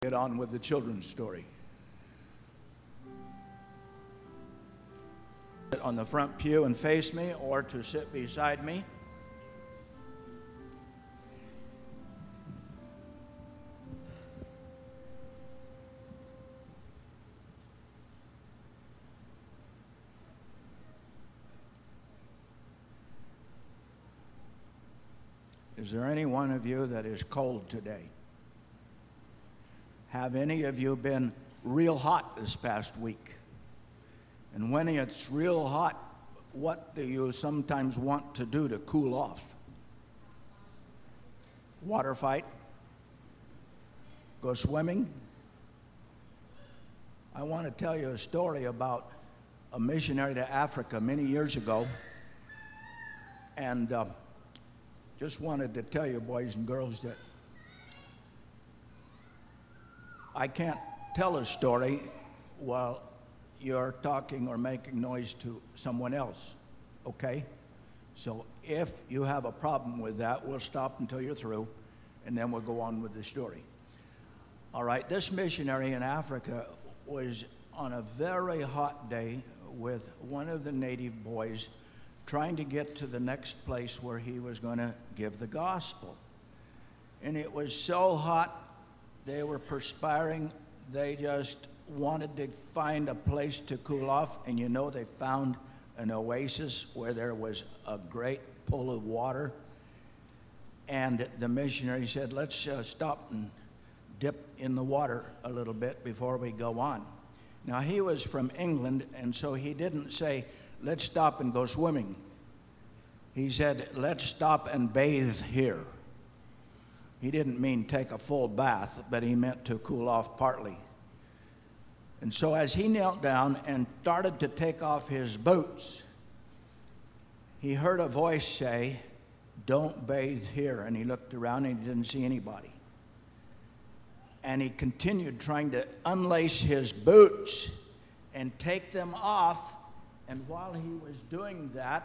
Get on with the children's story. Sit on the front pew and face me, or to sit beside me. Is there any one of you that is cold today? Have any of you been real hot this past week? And when it's real hot, what do you sometimes want to do to cool off? Water fight? Go swimming? I want to tell you a story about a missionary to Africa many years ago. And just wanted to tell you, boys and girls, that I can't tell a story while you're talking or making noise to someone else, okay? So if you have a problem with that, we'll stop until you're through, and then we'll go on with the story. All right, this missionary in Africa was on a very hot day with one of the native boys trying to get to the next place where he was going to give the gospel. And it was so hot, they were perspiring. They just wanted to find a place to cool off. And you know, they found an oasis where there was a great pool of water. And the missionary said, let's stop and dip in the water a little bit before we go on. Now, he was from England, and so he didn't say, let's stop and go swimming. He said, let's stop and bathe here. He didn't mean take a full bath, but he meant to cool off partly. And so as he knelt down and started to take off his boots, he heard a voice say, don't bathe here. And he looked around and he didn't see anybody. And he continued trying to unlace his boots and take them off. And while he was doing that,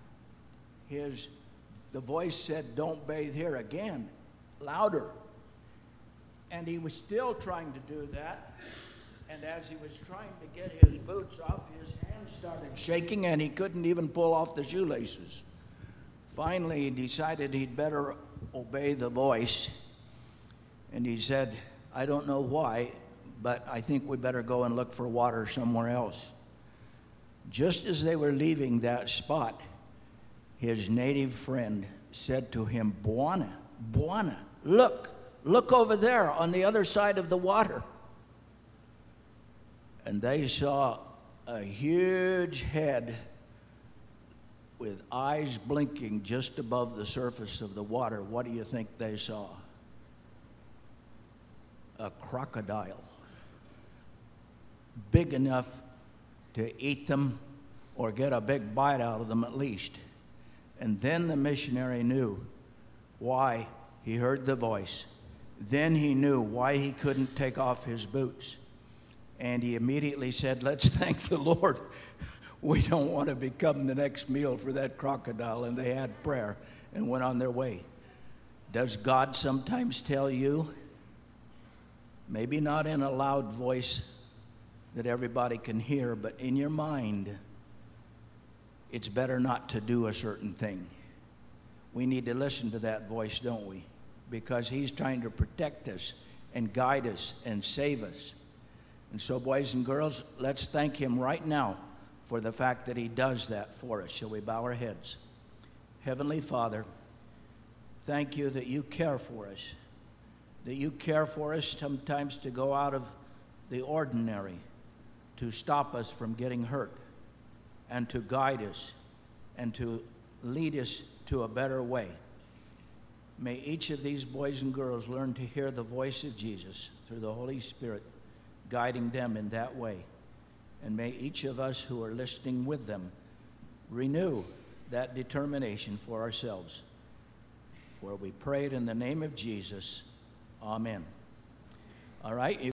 the voice said, don't bathe here again. Louder. And he was still trying to do that. And as he was trying to get his boots off, his hands started shaking and he couldn't even pull off the shoelaces. Finally, he decided he'd better obey the voice. And he said, I don't know why, but I think we better go and look for water somewhere else. Just as they were leaving that spot, his native friend said to him, Bwana, look over there on the other side of the water. And they saw a huge head with eyes blinking just above the surface of the water. What do you think they saw? A crocodile. Big enough to eat them or get a big bite out of them at least. And then the missionary knew why he heard the voice. Then he knew why he couldn't take off his boots. And he immediately said, let's thank the Lord. We don't want to become the next meal for that crocodile. And they had prayer and went on their way. Does God sometimes tell you, maybe not in a loud voice that everybody can hear, but in your mind, it's better not to do a certain thing? We need to listen to that voice, don't we? Because he's trying to protect us and guide us and save us. And so, boys and girls, let's thank him right now for the fact that he does that for us. Shall we bow our heads? Heavenly Father, thank you that you care for us, that you care for us sometimes to go out of the ordinary, to stop us from getting hurt, and to guide us, and to lead us to a better way. May each of these boys and girls learn to hear the voice of Jesus through the Holy Spirit, guiding them in that way. And may each of us who are listening with them renew that determination for ourselves. For we pray it in the name of Jesus. Amen. All right.